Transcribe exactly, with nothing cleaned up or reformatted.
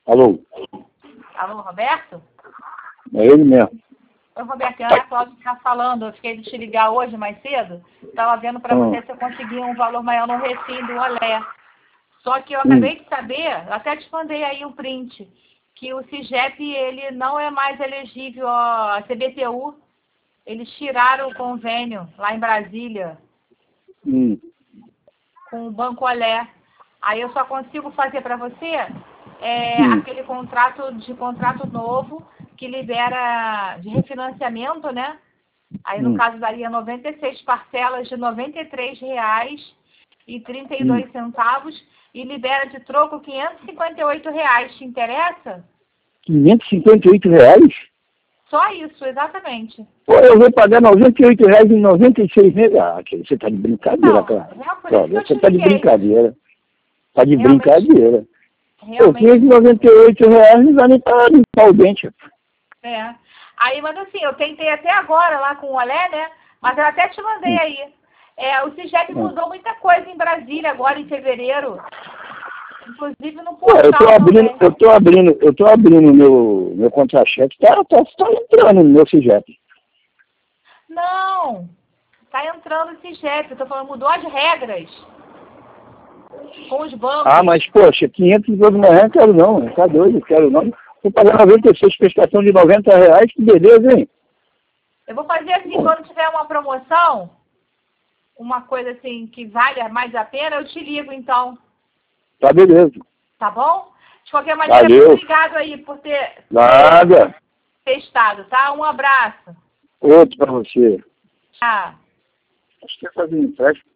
Alô? Alô, Roberto? É ele mesmo. Oi, Roberto, é a Ana Cláudia que está falando. Eu fiquei de te ligar hoje mais cedo. Estava vendo para Hum. você se eu conseguia um valor maior no refim do Olé. Só que eu Hum. acabei de saber, até te mandei aí o print, que o CIGEP ele não é mais elegível à C B T U. Eles tiraram o convênio lá em Brasília Hum. com o Banco Olé. Aí eu só consigo fazer para você é, Hum. aquele contrato de contrato novo que libera de refinanciamento, né? Aí no Hum. caso daria noventa e seis parcelas de noventa e três reais e trinta e dois Hum. centavos e libera de troco quinhentos e cinquenta e oito reais. Te interessa? quinhentos e cinquenta e oito reais? Só isso, exatamente. Pô, eu vou pagar noventa e oito reais em noventa e seis meses. Ah, que você tá de brincadeira, Não, cara. é por isso Olha, que eu você te tá de liguei. brincadeira. Tá de Realmente, brincadeira. Pô, realmente. quinhentos e noventa e oito reais não dá nem pra limpar o dente. É. Aí, mas assim, eu tentei até agora lá com o Olé, né? Mas eu até te mandei Hum. aí. É, o CIGEP Hum. mudou muita coisa em Brasília agora em fevereiro. Inclusive no Pô, eu tô portal abrindo, também. eu tô abrindo, eu tô abrindo meu, meu contra-cheque, tá, tá, tá entrando no meu CIGEP. Não, tá entrando o CIGEP. Eu tô falando, mudou as regras com os bancos. Ah, mas, poxa, quinhentos e doze reais não quero não, tá doido, quero não. Vou pagar noventa e seis prestação de noventa reais, que beleza, hein? Eu vou fazer assim, quando tiver uma promoção, uma coisa assim que valha mais a pena, eu te ligo então. Tá beleza. Tá bom? De qualquer maneira, Valeu. muito obrigado aí por ter, Nada. ter testado, tá? Um abraço. Outro pra você. Tchau. Acho que é fazer empréstimo.